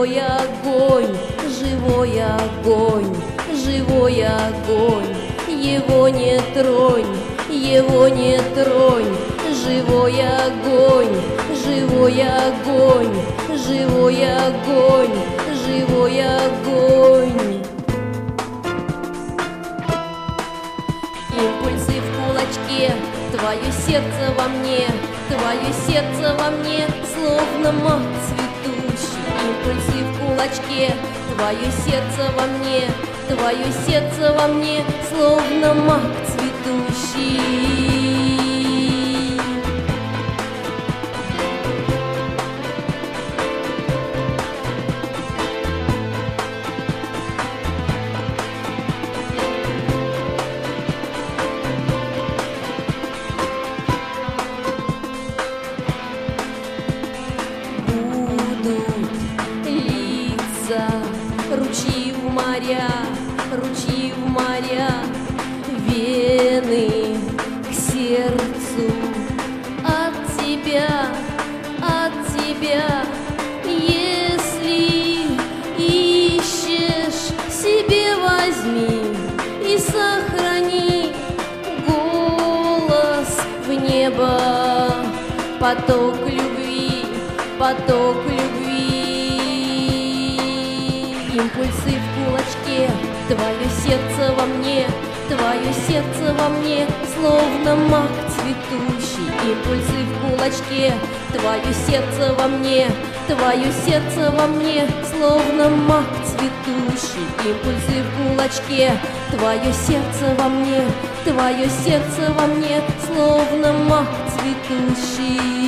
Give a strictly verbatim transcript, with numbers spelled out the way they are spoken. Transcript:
живой огонь, живой огонь, живой огонь. Его не тронь, его не тронь. Живой огонь, живой огонь, живой огонь, живой огонь. Импульсы в кулачке, твое сердце во мне, твое сердце во мне, словно мак цветущий. Импульсы в кулачке, твое сердце во мне, твое сердце во мне, словно мак цветущий. Ручьи в моря, ручьи в моря, вены к сердцу. От тебя, от тебя, если ищешь, себе возьми и сохрани голос в небо, поток любви, поток любви. Импульсы в кулачке, твое сердце во мне, твое сердце во мне, словно мак цветущий. Импульсы в кулачке, твое сердце во мне, твое сердце во мне, словно мак цветущий. Импульсы в кулачке, твое сердце во мне, твое сердце во мне, словно мак цветущий.